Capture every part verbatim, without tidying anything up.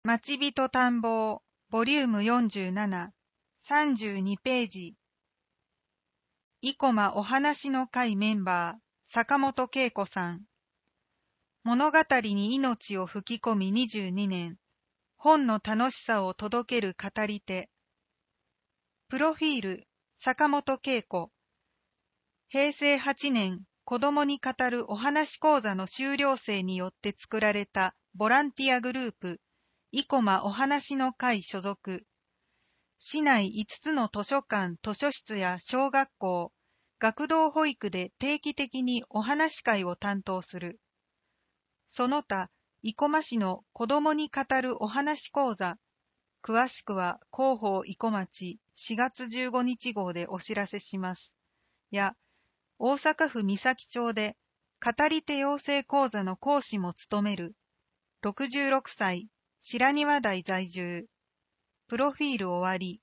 町人探訪ボリュームよんじゅうなな、さんじゅうにページ。生駒お話の会メンバー坂本恵子さん。物語に命を吹き込みにじゅうにねん、本の楽しさを届ける語り手。プロフィール坂本恵子。へいせいはちねん、子供に語るお話講座の修了生によって作られたボランティアグループ生駒お話の会所属。市内いつつの図書館、図書室や小学校、学童保育で定期的にお話会を担当する。その他、生駒市の子どもに語るお話講座、詳しくは広報生駒町しがつじゅうごにち号でお知らせします。や、大阪府三崎町で語り手養成講座の講師も務める。ろくじゅうろくさい、白庭台在住。プロフィール終わり。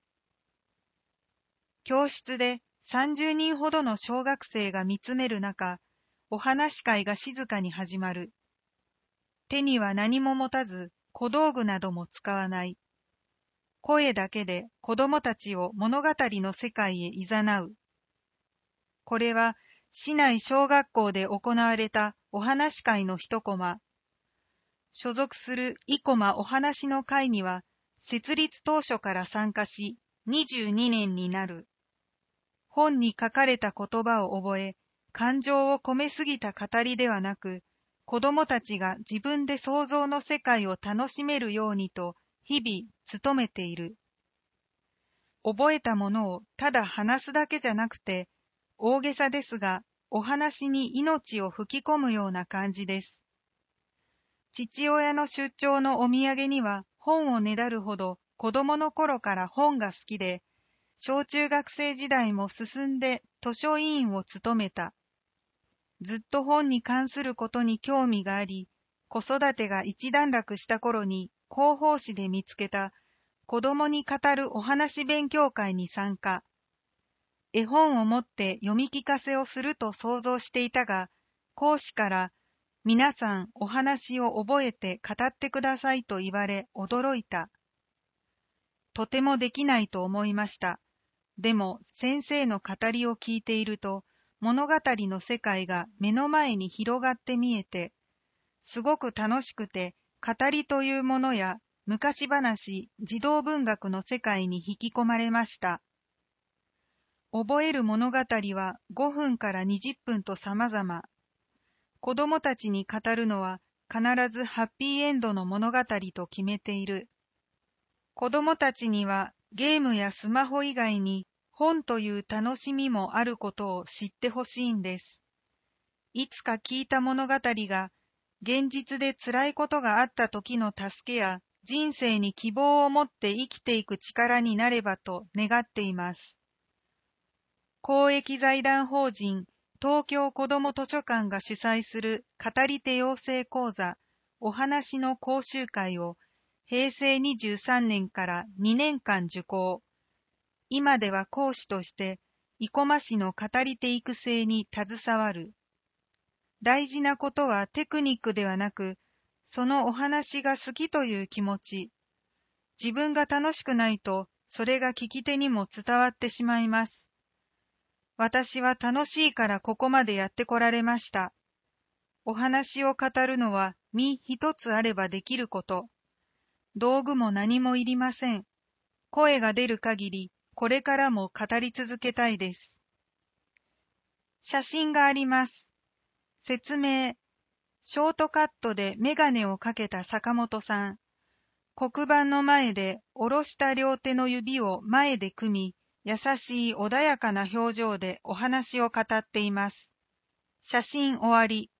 教室でさんじゅうにんほどの小学生が見つめる中、お話会が静かに始まる。手には何も持たず、小道具なども使わない。声だけで子供たちを物語の世界へ誘う。これは市内小学校で行われたお話会の一コマ。所属する生駒お話の会には、設立当初から参加し、にじゅうにねんになる。本に書かれた言葉を覚え、感情を込めすぎた語りではなく、子供たちが自分で想像の世界を楽しめるようにと、日々努めている。覚えたものをただ話すだけじゃなくて、大げさですが、お話に命を吹き込むような感じです。父親の出張のお土産には本をねだるほど子供の頃から本が好きで、小中学生時代も進んで図書委員を務めた。ずっと本に関することに興味があり、子育てが一段落した頃に広報誌で見つけた子供に語るお話勉強会に参加。絵本を持って読み聞かせをすると想像していたが、講師から皆さんお話を覚えて語ってくださいと言われ驚いた。とてもできないと思いました。でも先生の語りを聞いていると物語の世界が目の前に広がって見えて、すごく楽しくて語りというものや昔話、児童文学の世界に引き込まれました。覚える物語はごふんからにじゅっぷんと様々。子供たちに語るのは必ずハッピーエンドの物語と決めている。子供たちにはゲームやスマホ以外に本という楽しみもあることを知ってほしいんです。いつか聞いた物語が現実で辛いことがあった時の助けや人生に希望を持って生きていく力になればと願っています。公益財団法人東京子ども図書館が主催する語り手養成講座お話の講習会をへいせいにじゅうさんねんからにねんかん受講。今では講師として生駒市の語り手育成に携わる。大事なことはテクニックではなく、そのお話が好きという気持ち。自分が楽しくないとそれが聞き手にも伝わってしまいます。私は楽しいからここまでやってこられました。お話を語るのは身一つあればできること。道具も何もいりません。声が出る限り、これからも語り続けたいです。写真があります。説明。ショートカットでメガネをかけた坂本さん。黒板の前で下ろした両手の指を前で組み、優しい穏やかな表情でお話を語っています。写真終わり。